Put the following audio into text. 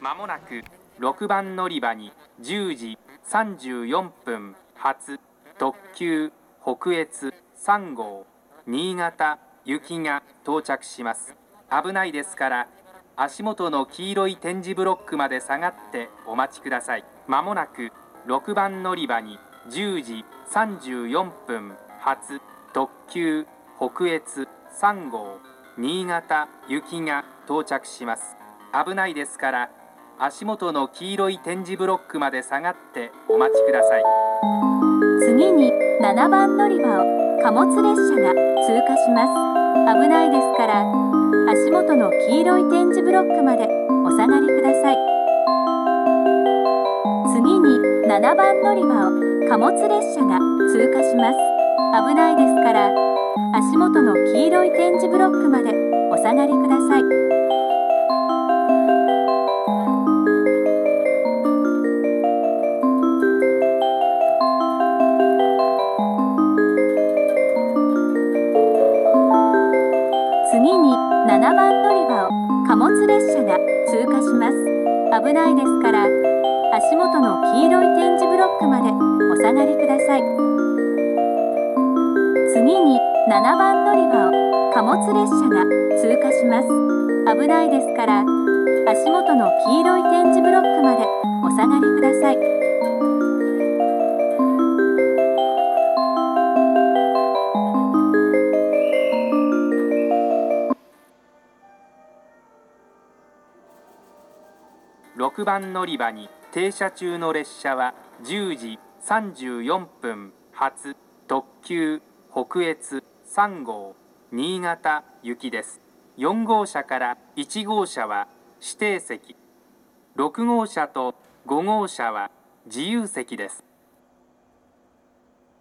まもなく6番乗り場に10時34分発特急北越3号新潟行きが到着します。危ないですから足元の黄色い点字ブロックまで下がってお待ちください。まもなく6番乗り場に10時34分発特急北越3号新潟行きが到着します。危ないですから足元の黄色い点字ブロックまで下がってお待ちください。 次に7番乗り場を貨物列車が通過します。危ないですから足元の黄色い点字ブロックまでお下がりください。次に7番乗り場を貨物列車が通過します。危ないですから足元の黄色い点字ブロックまでお下がりください。次に7番乗り場を貨物列車が通過します。危ないですから足元の黄色い点字ブロックまでお下がりください。次に7番乗り場を貨物列車が通過します。危ないですから足元の黄色い点字ブロックまでお下がりください。 6番乗り場に停車中の列車は10時34分発特急北越3号新潟行きです。4号車から1号車は指定席、6号車と5号車は自由席です。